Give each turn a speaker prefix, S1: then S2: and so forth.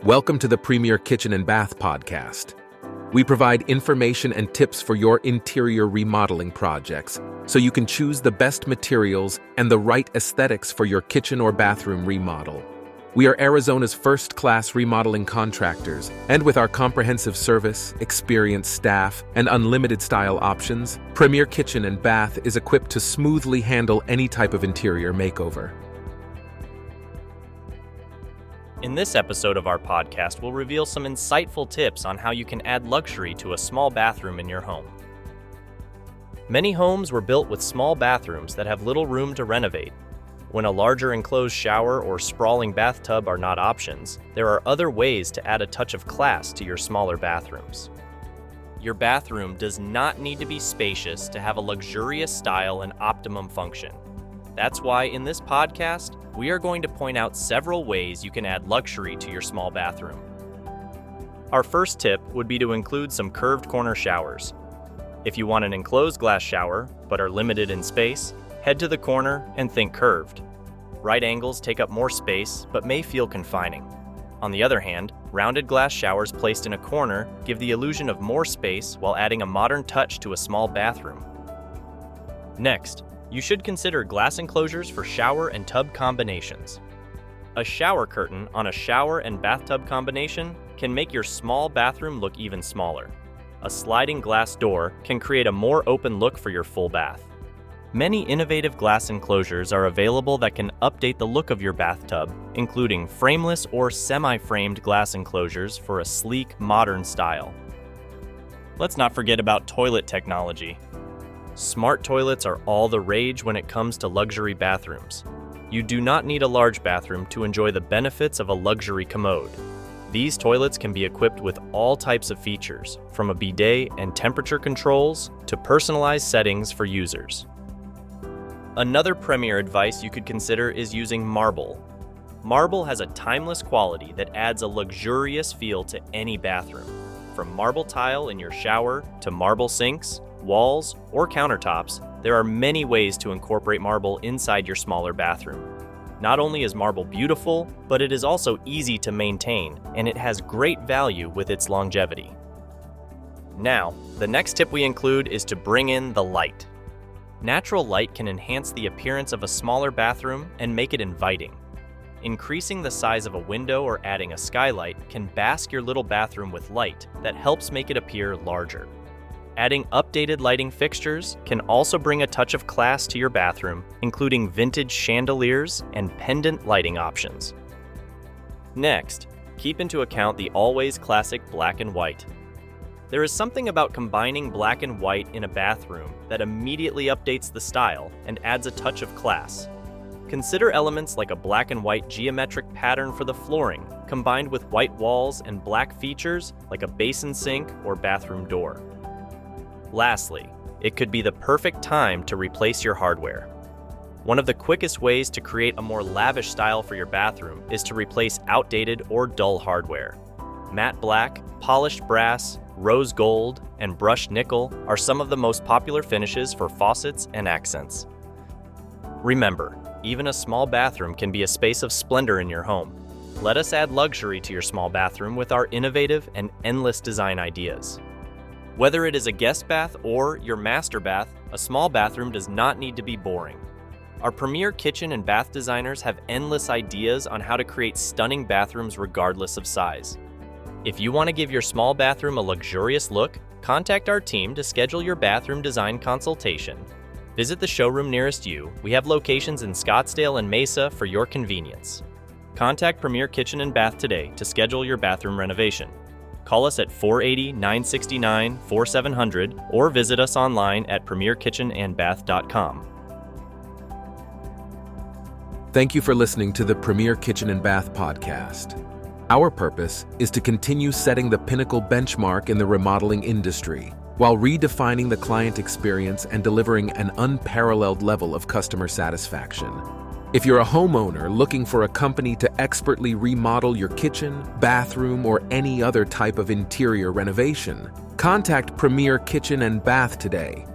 S1: Welcome to the Premier Kitchen and Bath podcast. We provide information and tips for your interior remodeling projects, so you can choose the best materials and the right aesthetics for your kitchen or bathroom remodel. We are Arizona's first-class remodeling contractors, and with our comprehensive service, experienced staff, and unlimited style options, Premier Kitchen and Bath is equipped to smoothly handle any type of interior makeover.
S2: In this episode of our podcast, we'll reveal some insightful tips on how you can add luxury to a small bathroom in your home. Many homes were built with small bathrooms that have little room to renovate. When a larger enclosed shower or sprawling bathtub are not options, there are other ways to add a touch of class to your smaller bathrooms. Your bathroom does not need to be spacious to have a luxurious style and optimum function. That's why in this podcast, we are going to point out several ways you can add luxury to your small bathroom. Our first tip would be to include some curved corner showers. If you want an enclosed glass shower, but are limited in space, head to the corner and think curved. Right angles take up more space, but may feel confining. On the other hand, rounded glass showers placed in a corner give the illusion of more space while adding a modern touch to a small bathroom. Next, you should consider glass enclosures for shower and tub combinations. A shower curtain on a shower and bathtub combination can make your small bathroom look even smaller. A sliding glass door can create a more open look for your full bath. Many innovative glass enclosures are available that can update the look of your bathtub, including frameless or semi-framed glass enclosures for a sleek, modern style. Let's not forget about toilet technology. Smart toilets are all the rage when it comes to luxury bathrooms. You do not need a large bathroom to enjoy the benefits of a luxury commode. These toilets can be equipped with all types of features, from a bidet and temperature controls to personalized settings for users. Another premier advice you could consider is using marble. Marble has a timeless quality that adds a luxurious feel to any bathroom. From marble tile in your shower to marble sinks, walls, or countertops, there are many ways to incorporate marble inside your smaller bathroom. Not only is marble beautiful, but it is also easy to maintain, and it has great value with its longevity. Now, the next tip we include is to bring in the light. Natural light can enhance the appearance of a smaller bathroom and make it inviting. Increasing the size of a window or adding a skylight can bask your little bathroom with light that helps make it appear larger. Adding updated lighting fixtures can also bring a touch of class to your bathroom, including vintage chandeliers and pendant lighting options. Next, keep into account the always classic black and white. There is something about combining black and white in a bathroom that immediately updates the style and adds a touch of class. Consider elements like a black and white geometric pattern for the flooring, combined with white walls and black features like a basin sink or bathroom door. Lastly, it could be the perfect time to replace your hardware. One of the quickest ways to create a more lavish style for your bathroom is to replace outdated or dull hardware. Matte black, polished brass, rose gold, and brushed nickel are some of the most popular finishes for faucets and accents. Remember, even a small bathroom can be a space of splendor in your home. Let us add luxury to your small bathroom with our innovative and endless design ideas. Whether it is a guest bath or your master bath, a small bathroom does not need to be boring. Our premier kitchen and bath designers have endless ideas on how to create stunning bathrooms regardless of size. If you want to give your small bathroom a luxurious look, contact our team to schedule your bathroom design consultation. Visit the showroom nearest you. We have locations in Scottsdale and Mesa for your convenience. Contact Premier Kitchen and Bath today to schedule your bathroom renovation. Call us at 480-969-4700 or visit us online at premierkitchenandbath.com.
S1: Thank you for listening to the Premier Kitchen and Bath podcast. Our purpose is to continue setting the pinnacle benchmark in the remodeling industry while redefining the client experience and delivering an unparalleled level of customer satisfaction. If you're a homeowner looking for a company to expertly remodel your kitchen, bathroom, or any other type of interior renovation, contact Premier Kitchen and Bath today